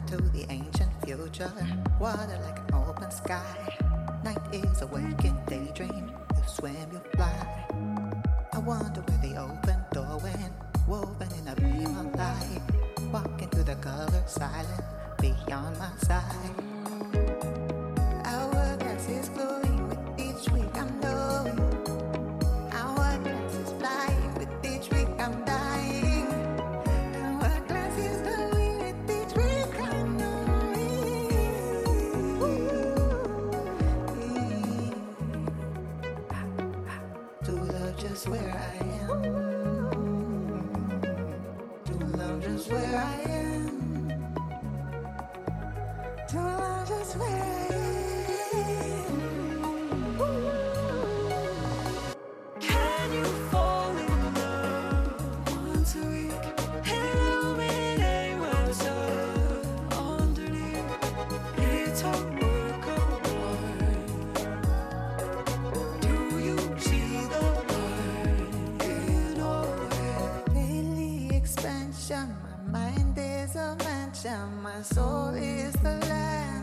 to the ancient future. Water like an open sky. Night is a waking daydream. You swim, you fly. I wonder where the open door went, woven in a beam of light. Walking through the color silent beyond my sight. Hourglass is glowing with each week I'm knowing. Hourglass is flying with each week I'm dying. Hourglass is glowing with each week I'm knowing. To love just where I am. To love just where I am. To love just where I am. Can you fall in love once a week? Illuminate what's underneath. It's a work of art. Do you see the light in all of it? Daily expansion, my mind is a mansion, my soul is the land.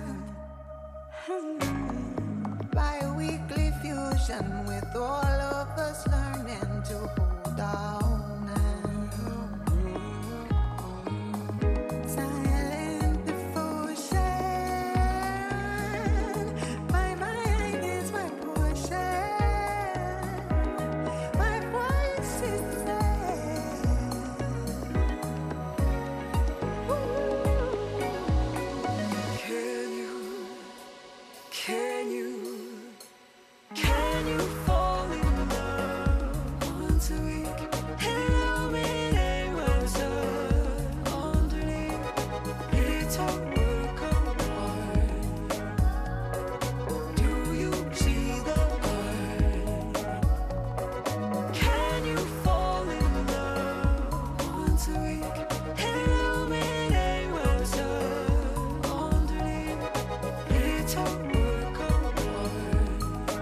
Bi-weekly fusion with all of us learning to hold our own hand. Silent devotion, my mind is my portion, my voice is the Can you fall in love once a week? Illuminate what's underneath. It's a work of art. Do you see the light? Can you fall in love once a week? Illuminate what's underneath. It's a work of art.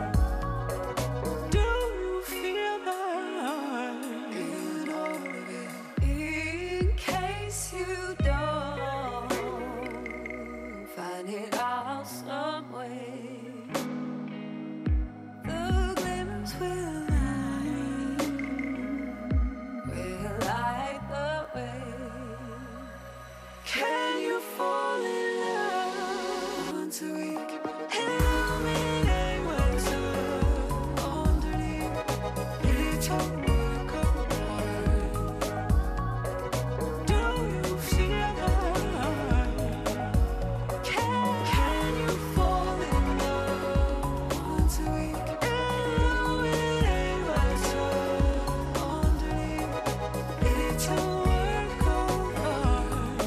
Do you feel that in all of it? In case you don't find it out some way, the glimmers will light the way. Can you fall in love once a week? Illuminate what's underneath. It's a work of art. Do you feel that? Can you fall in love once a week? Illuminate what's underneath. It's a work of art.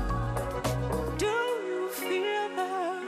Do you feel that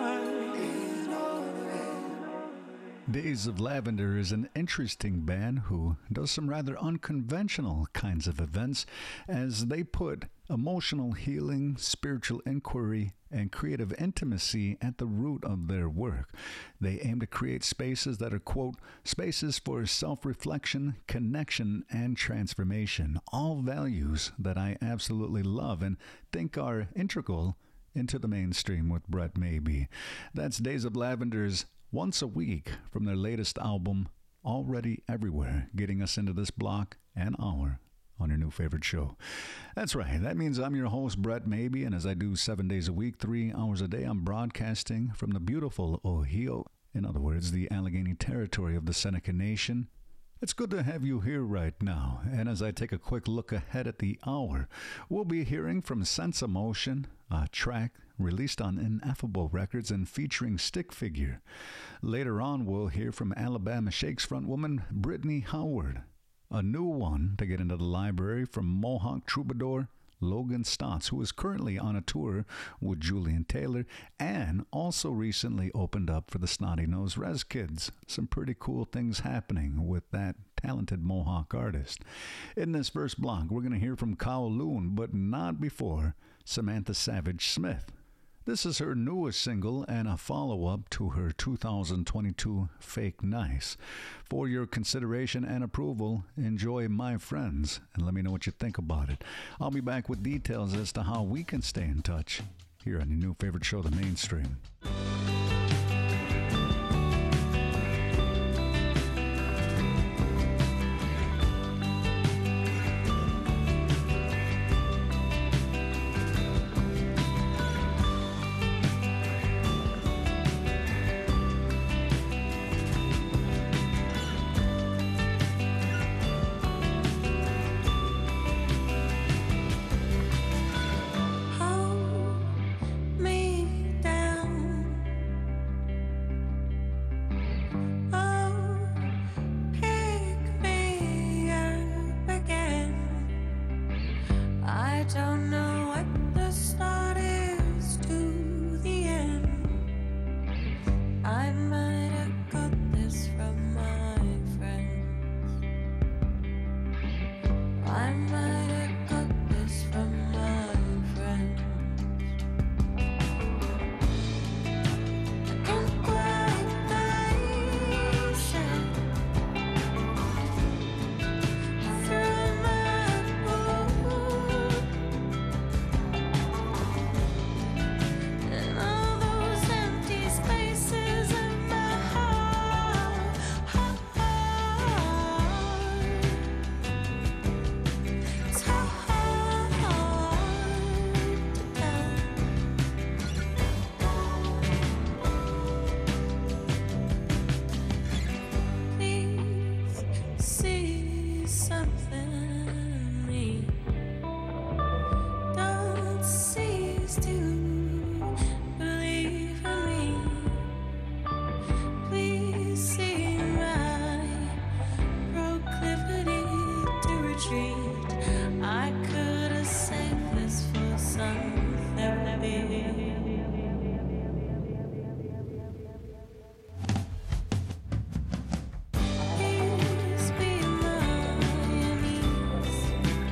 in all of it? Days of Lavender is an interesting band who does some rather unconventional kinds of events as they put emotional healing, spiritual inquiry, and creative intimacy at the root of their work. They aim to create spaces that are, quote, spaces for self-reflection, connection, and transformation. All values that I absolutely love and think are integral into the mainstream with Brett Maybe. That's Days of Lavender's Once a Week from their latest album, Already Everywhere, getting us into this block and hour on your new favorite show. That's right. That means I'm your host, Brett Maybe, and as I do 7 days a week, 3 hours a day, I'm broadcasting from the beautiful Ohio, in other words, the Allegheny territory of the Seneca Nation. It's good to have you here right now, and as I take a quick look ahead at the hour, we'll be hearing from Sense of Motion, a track released on Ineffable Records and featuring Stick Figure. Later on, we'll hear from Alabama Shakes frontwoman Brittany Howard. A new one to get into the library from Mohawk troubadour Logan Stotts, who is currently on a tour with Julian Taylor and also recently opened up for the Snotty Nose Rez Kids. Some pretty cool things happening with that talented Mohawk artist. In this first block, we're going to hear from Kowloon, but not before Samantha Savage Smith. This is her newest single and a follow-up to her 2022 Fake Nice. For your consideration and approval, enjoy My Friends and let me know what you think about it. I'll be back with details as to how we can stay in touch here on your new favorite show, The Mainstream. Hold me down. Oh, pick me up again. I don't know what the start is to the end. I might have got this from my friends. I might have got this from my friends. I can't quite face it. Through my book and all those empty spaces in my heart. It's hard to tell. Please see something in me. Don't cease to believe in me. Please see my proclivity to retreat. I could have saved this for some therapy. Please be my unease.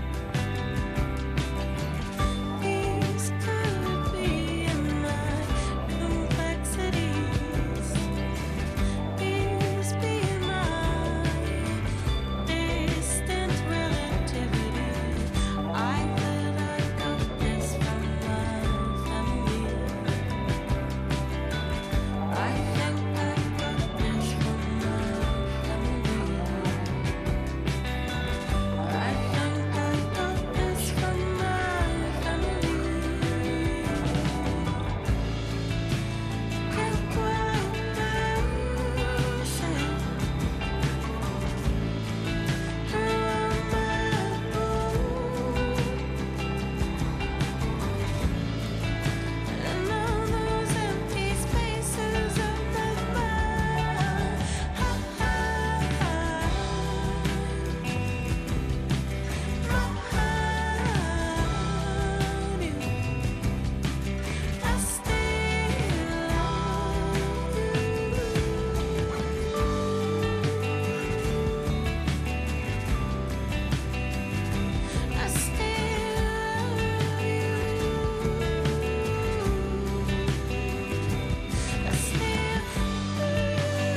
Please could be in my complexities. Please be my distant relativity. I could have got this from my family. I think I got this from my family. I think I got this from my family. Can't quite face it. Through my book and all those empty spaces of my mind. I still love you. I still love you. I still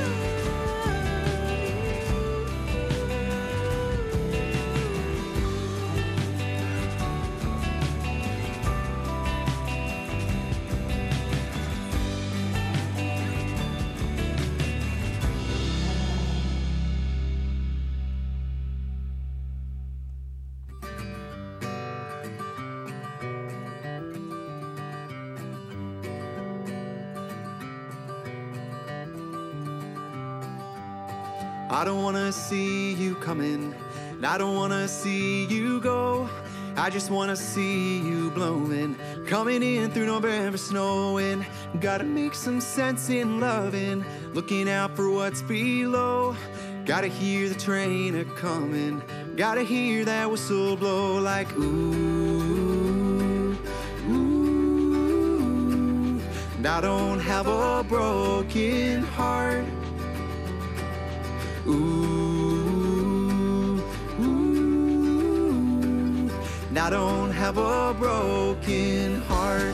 I don't wanna see you coming, and I don't wanna see you go. I just wanna see you blowing, coming in through November snowing. Gotta make some sense in loving, looking out for what's below. Gotta hear the train a coming, gotta hear that whistle blow like ooh, ooh. And I don't have a broken heart. Ooh, ooh. And I don't have a broken heart.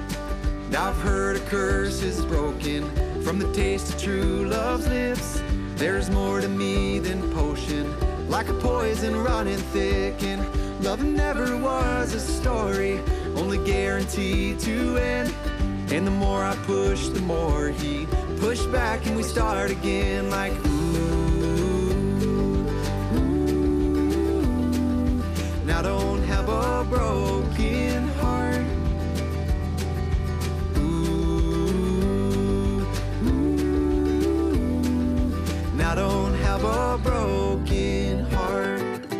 And I've heard a curse is broken from the taste of true love's lips. There's more to me than potion, like a poison running thick. And love never was a story, only guaranteed to end. And the more I push, the more he pushed back, and we start again like ooh, ooh. Now don't have a broken heart. Ooh, ooh. Now don't have a broken heart.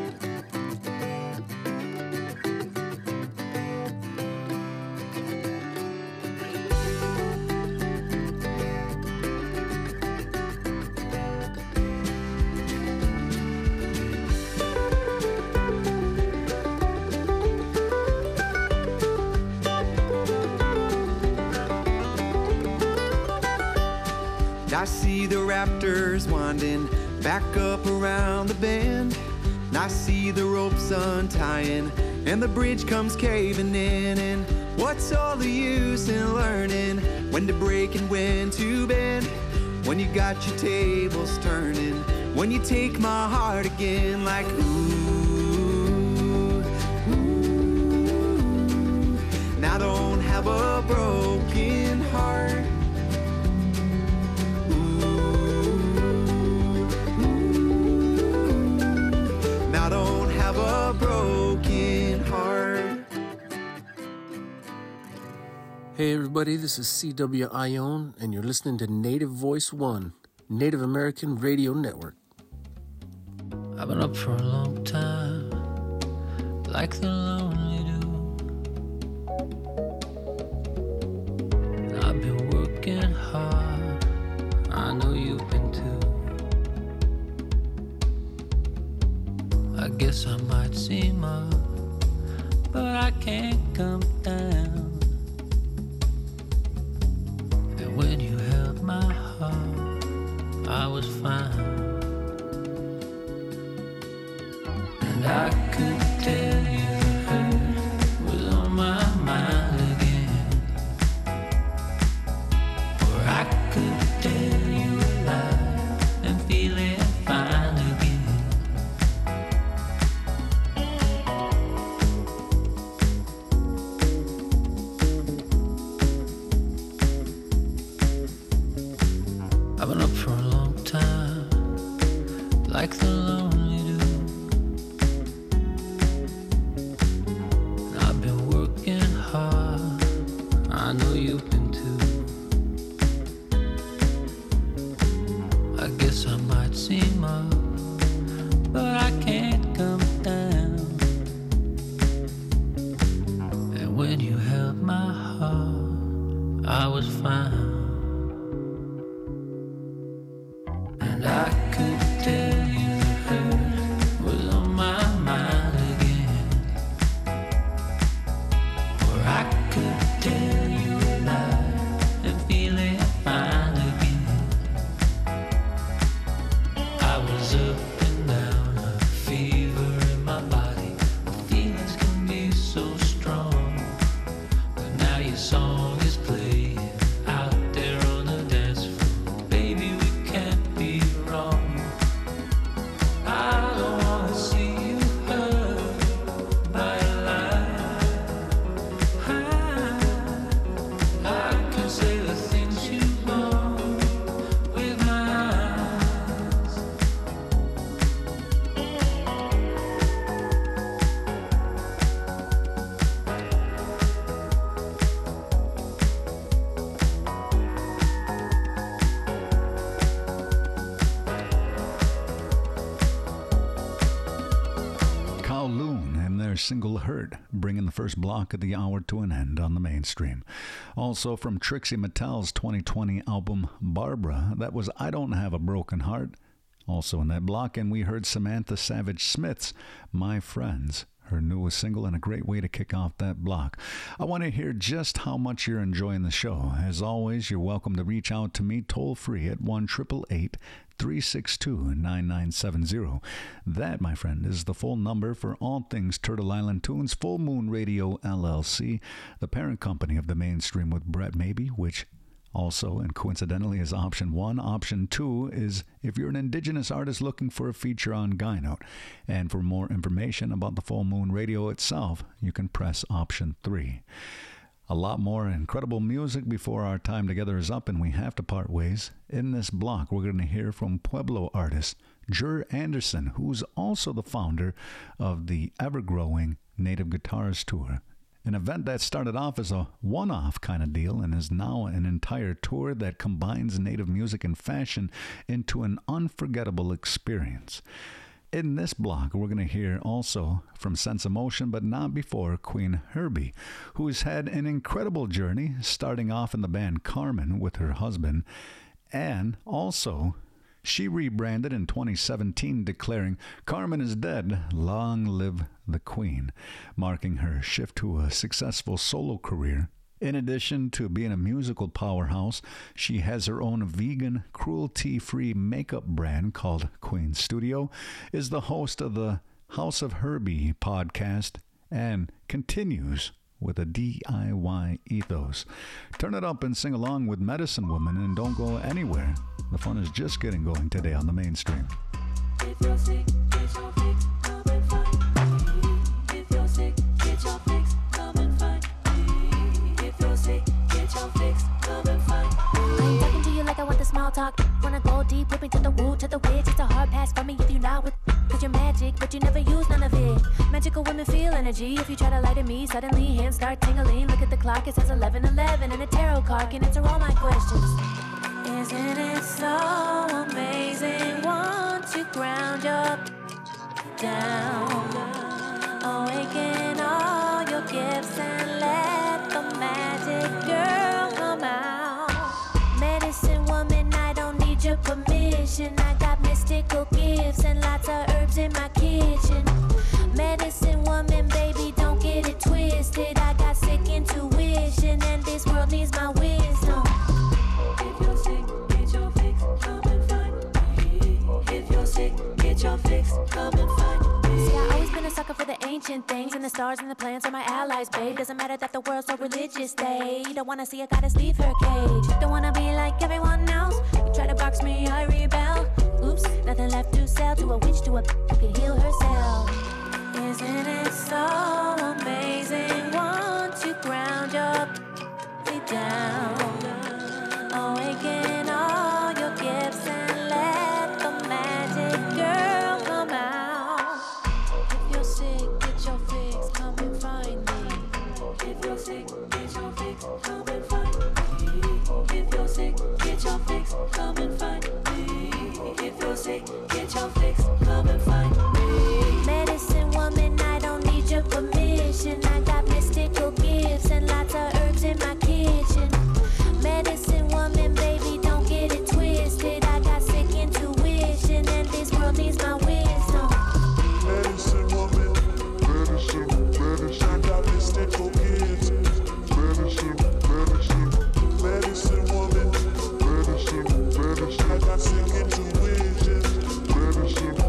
I see the raptors winding back up around the bend. And I see the ropes untying and the bridge comes caving in. And what's all the use in learning when to break and when to bend? When you got your tables turning, when you take my heart again like ooh, ooh. Now don't have a broken heart. Don't have a broken heart. Hey everybody, this is C.W. Ione, and you're listening to Native Voice One, Native American Radio Network. I've been up for a long time, like the lonely do. And I've been working hard, I know you've been too. I guess I might seem up, but I can't come down. And when you held my heart, I was fine. And I could tell you the hurt was on my mind again. Or I could tell you alive and feeling fine again. I've been up for a long time, like the lonely do. And I've been working hard, I know you've been too. I guess I might seem up, but I can't come down. And when you held my heart, I was fine. And I could tell you the hurt was on my mind again. Or I could tell you alive and feeling fine again. I was up and down, a fever in my body. The feelings can be so strong. But now your song is playing out there on the dance floor. Baby, we can't be wrong. I don't wanna see you hurt by a lie. I can say the things you want with my eyes. Kowloon and their single Hurt, bringing the first block of the hour to an end on the mainstream. Also from Trixie Mattel's 2020 album Barbara, that was I Don't Have a Broken Heart. Also in that block, and we heard Samantha Savage Smith's My Friends, her newest single, and a great way to kick off that block. I want to hear just how much you're enjoying the show. As always, you're welcome to reach out to me toll free at 1-888-362-9970. That, my friend, is the full number for all things Turtle Island Tunes, Full Moon Radio LLC, the parent company of the mainstream with Brett Mabey, which Also, and coincidentally, is option 1. Option 2 is if you're an Indigenous artist looking for a feature on Guy Note. And for more information about the Full Moon Radio itself, you can press option 3. A lot more incredible music before our time together is up and we have to part ways. In this block, we're going to hear from Pueblo artist Jer Anderson, who's also the founder of the ever-growing Native Guitars Tour. An event that started off as a one-off kind of deal and is now an entire tour that combines Native music and fashion into an unforgettable experience. In this block, we're going to hear also from Sense of Motion, but not before Queen Herbie, who has had an incredible journey, starting off in the band Carmen with her husband, and also she rebranded in 2017, declaring, "Carmen is dead, long live the Queen," marking her shift to a successful solo career. In addition to being a musical powerhouse, she has her own vegan, cruelty-free makeup brand called Queen Studio, is the host of the House of Herbie podcast, and continues with a DIY ethos. Turn it up and sing along with Medicine Woman and don't go anywhere. The fun is just getting going today on the mainstream. If you're sick, get your fix, come and find me. If you're sick, get your fix, come and find me. If you're sick, get your fix, come and find me. I ain't talking to you like I want the small talk. Wanna go deep, whip me to the woo, to the wedge. It's a hard pass for me if you're not with. Cause you're magic, but you never use none of it. Magical women feel energy. If you try to lie to me, suddenly hands start tingling. Look at the clock, it says 11:11, and a tarot card can answer all my questions. Isn't it so amazing once you ground up down? Awaken all your gifts and let the magic girl come out. Medicine woman, I don't need your permission. I got mystical gifts and lots of herbs in my kitchen. Medicine woman, baby, don't get it twisted. I got sick intuition and this world needs my wisdom. If you're sick, get your fix, come and find me. If you're sick, get your fix, come and find me. See, I always been a sucker for the ancient things, and the stars and the planets are my allies, babe. Doesn't matter that the world's so religious, they don't wanna see a goddess leave her cage. Don't wanna be like everyone else. You try to box me, I rebel. Oops, nothing left to sell to a witch, to a who can heal herself. Isn't it so amazing once you ground up deep down? Awaken all your gifts and let the magic girl come out. If you're sick, get your fix, come and find me. If you're sick, get your fix, come and find me. If you're sick, get your fix, come and find me. If you're sick, get your fix, come and find me. Medicine woman, I don't need your permission. I got mystical gifts and lots of herbs in my kitchen. Medicine woman, baby, don't get it twisted. I got sick intuition and this world needs my wisdom. Medicine woman, medicine, I got mystical gifts. Medicine woman, medicine, I got sick intuition. Medicine.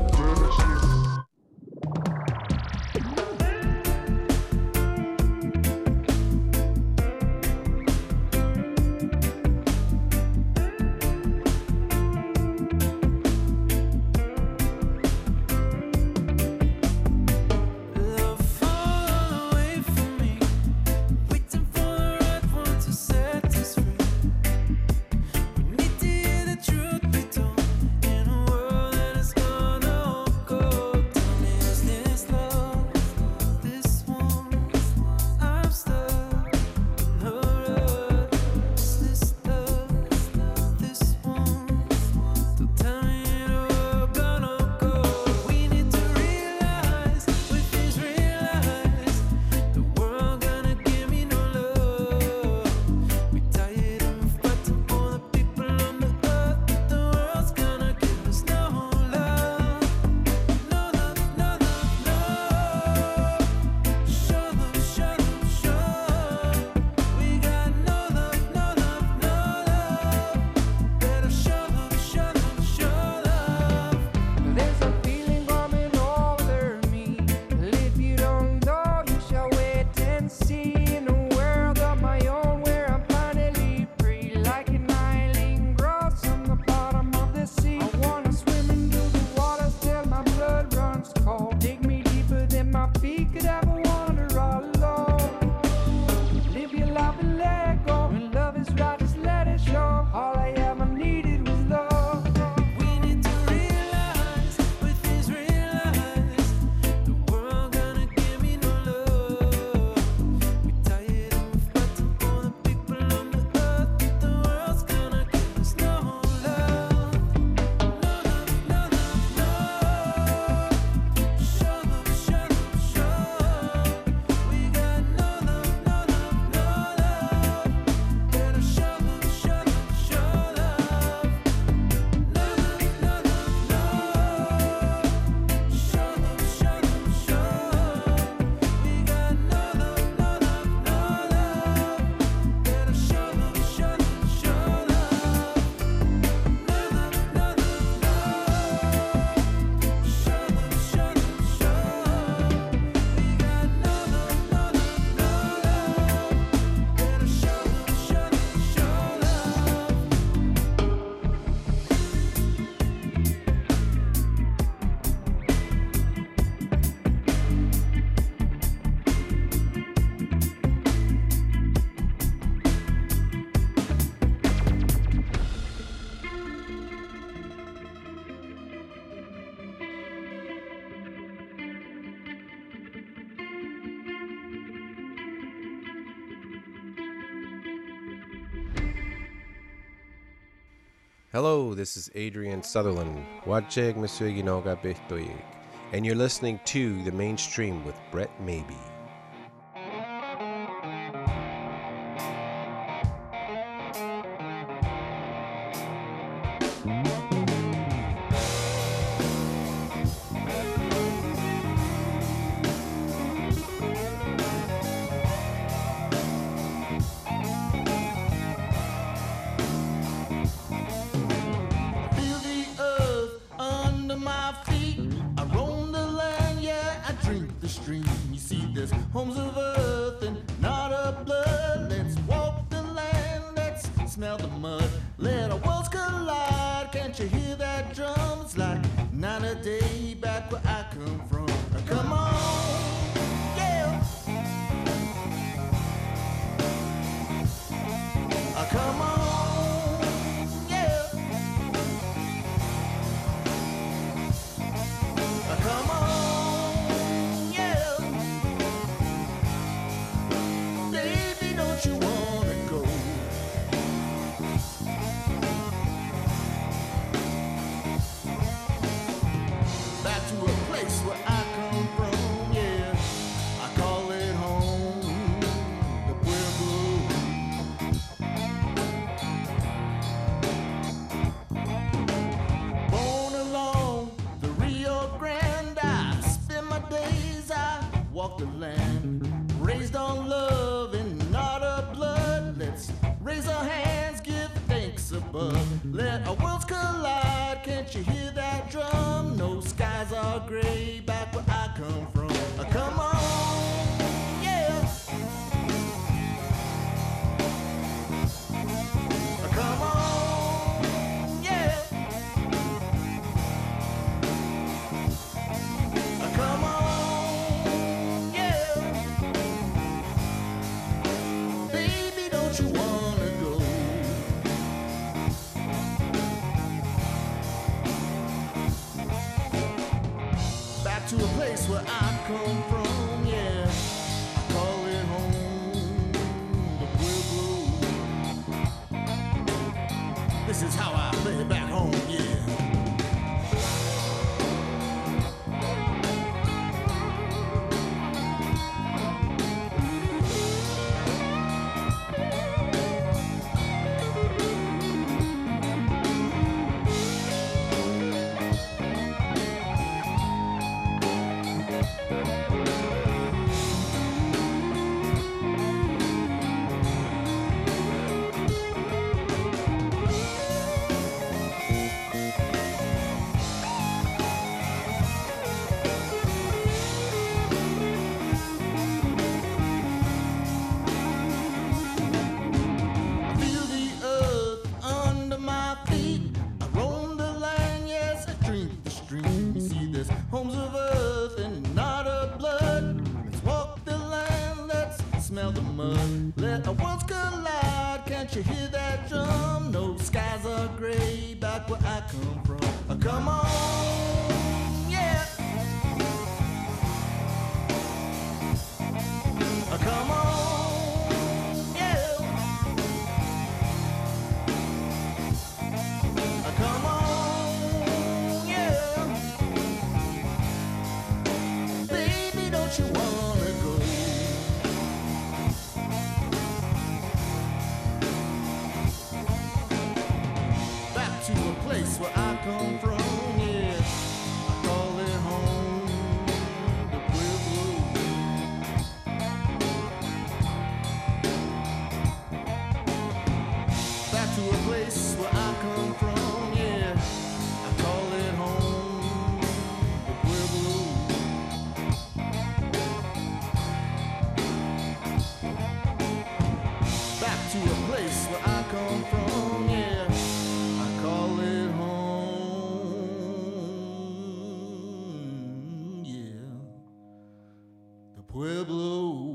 Hello, this is Adrian Sutherland, Wacheg Masuiginoga Bihtoyig, and you're listening to The Mainstream with Brett Maybe. Homes of earth and not of blood. Let's walk the land, let's smell the mud. Let our worlds collide. Can't you hear that drum? It's like night or day back where I come from. Now come on, yeah. Come on, yeah. Come on. Walk the land, raised on love and not of blood. Let's raise our hands, give thanks above. Let our worlds collide. Can't you hear that drum? No skies are gray back where I come from. Come on, yeah. Come on, yeah. Come on. To a place where I come from, yeah. I call it home, the Pueblo. This is how I play it back home, yeah. Homes of earth and not of blood. Let's walk the land, let's smell the mud. Let our worlds collide. Can't you hear that drum? No skies are gray back where I come from. Come on, yeah. Come on, yeah. Come on. You wanna go back to a place where I come from, yeah. I call it home, the Pueblo. Back to a place where I come from, yeah. I call it home, the Pueblo. To a place where I come from, yeah. I call it home, yeah. The Pueblo.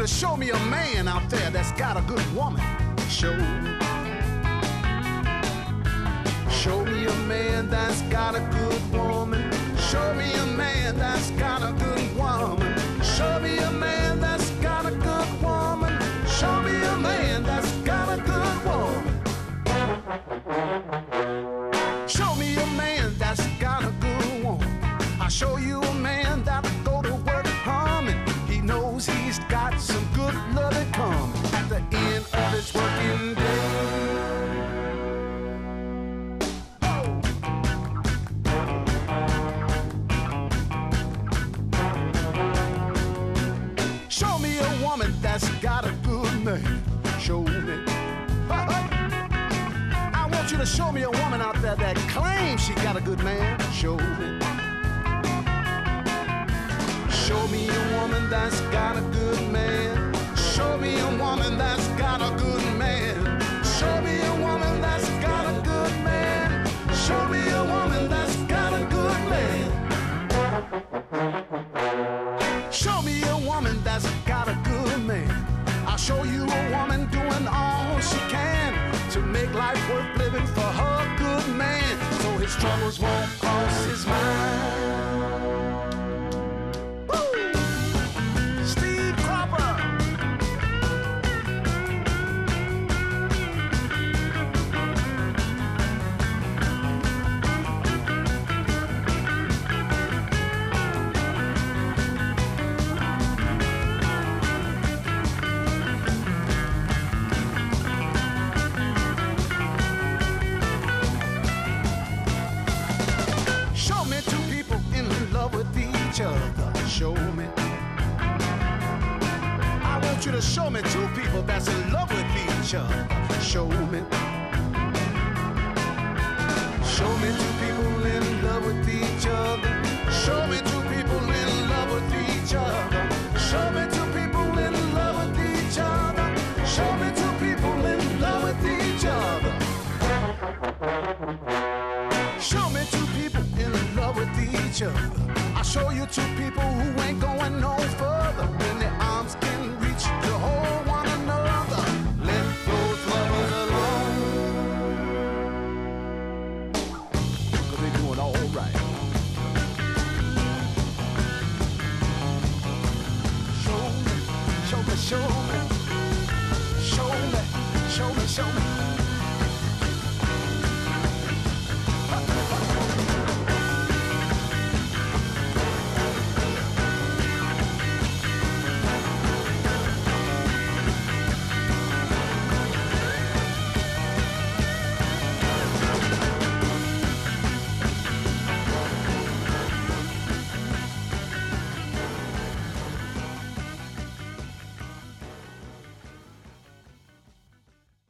to show me a man out there that's got a good woman. Show me a man that's got a good woman. Show me a man that's got a good woman. Show me a man that's got a good woman. Show me a man that's got a good woman. Show me a man that's got a good woman. I'll show you a man that'll go to work humming. He knows he's got some good loving coming at the end of his working day. Show me a woman that's got a good man. Show me. I want you to show me a woman out there that claims she got a good man. Show me. Show me a woman that's got a good man. Show me a woman that's got a good man. Show me a woman that's got a good man. Show me a woman that's got a good man. Show me a woman that's got a good man. I'll show you a woman doing all she can to make life worth living for her good man, so his troubles won't cross his mind. Woo! Steve Cropper. Show me. I want you to show me two people that's in love with each other. Show me. Show me two people in love with each other. Show me two people in love with each other. Show me two people in love with each other. Show me two people in love with each other. Show me two people in love with each other. I'll show you two people who ain't going no further when their arms can